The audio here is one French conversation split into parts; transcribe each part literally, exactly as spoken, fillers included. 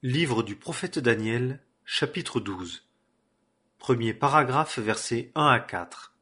Livre du prophète Daniel, chapitre douze. Premier paragraphe, versets un à quatre.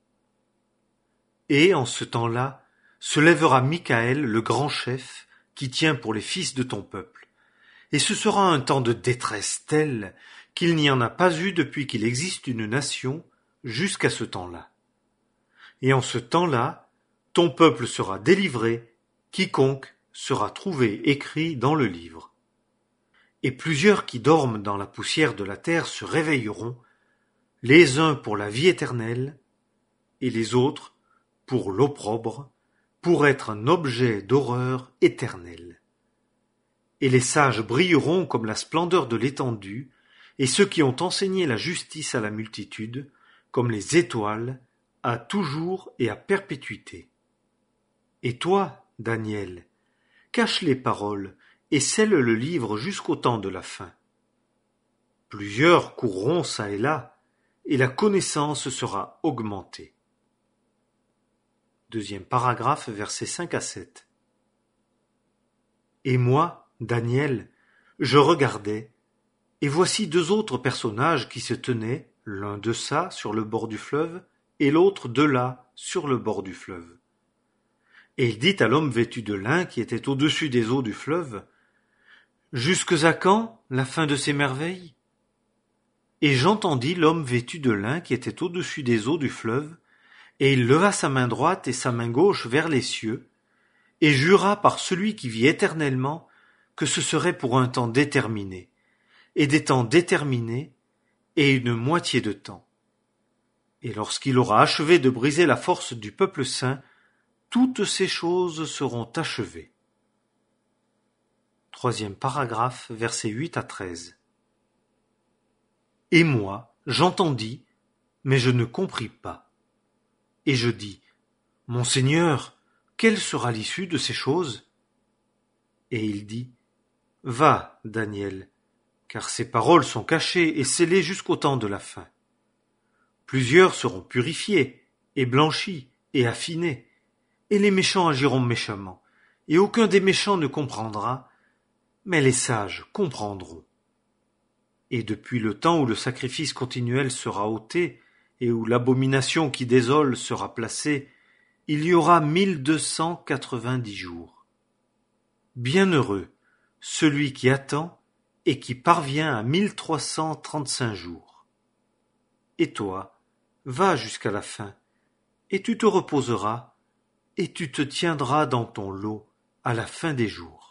Et, en ce temps-là, se lèvera Michaël, le grand chef, qui tient pour les fils de ton peuple. Et ce sera un temps de détresse telle qu'il n'y en a pas eu depuis qu'il existe une nation jusqu'à ce temps-là. Et en ce temps-là, ton peuple sera délivré, quiconque sera trouvé écrit dans le livre. Et plusieurs qui dorment dans la poussière de la terre se réveilleront, les uns pour la vie éternelle, et les autres pour l'opprobre, pour être un objet d'horreur éternelle. Et les sages brilleront comme la splendeur de l'étendue, et ceux qui ont enseigné la justice à la multitude, comme les étoiles, à toujours et à perpétuité. Et toi, Daniel, cache les paroles, et scelle le livre jusqu'au temps de la fin. Plusieurs courront çà et là, et la connaissance sera augmentée. Deuxième paragraphe, versets cinq à sept. Et moi, Daniel, je regardais, et voici deux autres personnages qui se tenaient, l'un deçà sur le bord du fleuve, et l'autre de là sur le bord du fleuve. Et il dit à l'homme vêtu de lin qui était au-dessus des eaux du fleuve, « Jusques à quand la fin de ces merveilles ?» Et j'entendis l'homme vêtu de lin qui était au-dessus des eaux du fleuve, et il leva sa main droite et sa main gauche vers les cieux, et jura par celui qui vit éternellement que ce serait pour un temps déterminé, et des temps déterminés, et une moitié de temps. Et lorsqu'il aura achevé de briser la force du peuple saint, toutes ces choses seront achevées. Troisième paragraphe, versets huit à treize. Et moi, j'entendis, mais je ne compris pas. Et je dis, Mon Seigneur, quelle sera l'issue de ces choses? Et il dit, Va, Daniel, car ces paroles sont cachées et scellées jusqu'au temps de la fin. Plusieurs seront purifiés, et blanchis, et affinés, et les méchants agiront méchamment, et aucun des méchants ne comprendra, mais les sages comprendront. Et depuis le temps où le sacrifice continuel sera ôté, et où l'abomination qui désole sera placée, il y aura mille deux cent quatre-vingt-dix jours. Bienheureux celui qui attend et qui parvient à mille trois cent trente-cinq jours. Et toi, va jusqu'à la fin, et tu te reposeras, et tu te tiendras dans ton lot à la fin des jours.